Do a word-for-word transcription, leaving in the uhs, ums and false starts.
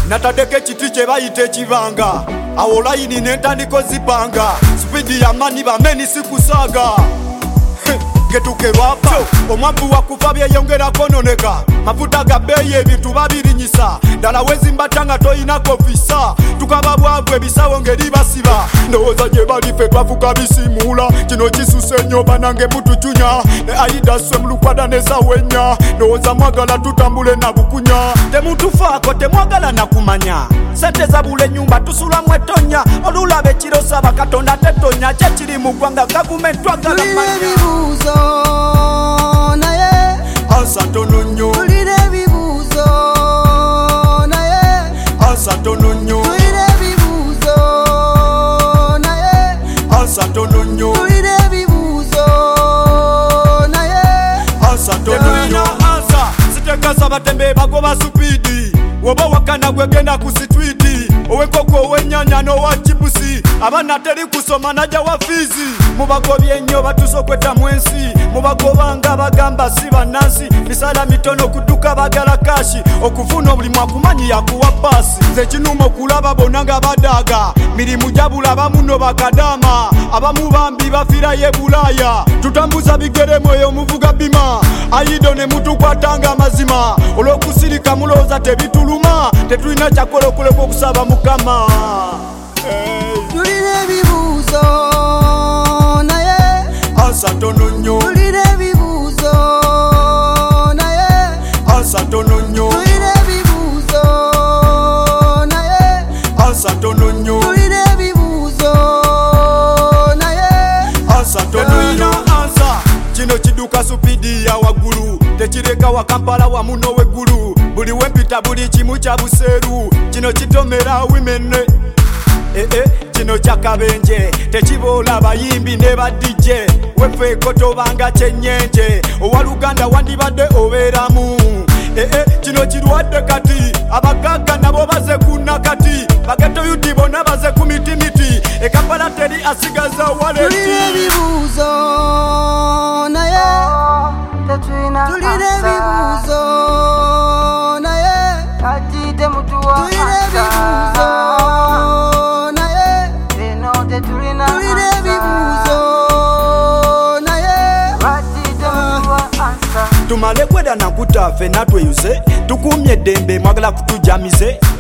natadeke kiti kye bayita ekibanga awo layini n'entandiko zipanga spidi ya mani bameni sikusaaga getukerwapa omwabbu wakufa byeyongera kononeka mafuta ga bbeeyi ebintu babirinyisa ddala wezimbatta nga toyinako visa tukaba bwavu ebisawo ngeri basiba ndowooza gye balife twafuka bisimuula kino kisuse nnyo banange mutucunya ne ayida swe mulukwada nezawenya ndowooza mwagala tutambule na bukunya temutufaako temwagala nakumanya sente zabula ennyumba tusulamu etonya olulaba ekiro saba katonda tetonya kyekiri mu ggwanga gavumenti twagala manya ansa ntono nnyo tulina ebibuuzo naye ansa ntono nnyo tulina ebibuuzo naye ansa ntono nnyo tulina ebibuuzo naye ansa ntono nnyo ansa sitekasa batembe bagoba supidi woba wakana gwegenda ku sitwiti owekoko ow'ennyanya n'owa kibusi abaana teri kusoma najja wa fiizi mubagobye nnyo batusokweta mu ensi mubagobanga bagamba si bannansi misaala mitono okutuka bagala kashi okufuna omulimu akumanyi yakuwa paasi nze kinuma okulaba bonna nga badaaga mirimu jabula abamu no bakadaama abamu bambi bafiirayo e bulaaya tutambuza bigere mwoyo omuvuga bima ayido ne mutukwatanga amazima olw'okusirika mulowooza tebituluma tetulina kyakola okuleka okusaba mukama tulina ebibuuzo naye ansa ntono nnyo tulina ebibuuzo naye ansa ntono nnyo tulina ebibuuzo naye ansa ntono nnyo tulina ebibuuzo naye ansa ntono nnyo ansa kino kiduka supidi ya waggulu tekireka wa Kampala wamu n'oweggulu buli wempita buli kimu kya buseeru kino kitomera wimene ee eh, eh, kino kyakabenje tekiboola abayimbi ne badije wefeeko tobanga kyenyenje owa Luganda wandibadde obeeramu ee eh, eh, kino kirwadde kati abagagga nabo baze kunakati bageto yudi bonna baze ku mitimiti e Kampala teri asigaza waleti tulina ebibuuzo naye tulina ebibuuzo naye tulina ebibuuzo naye tulina ebibuuzo naye tumale kweda nakuta ffe natweyuze tukumye eddembe mwagala kutujamize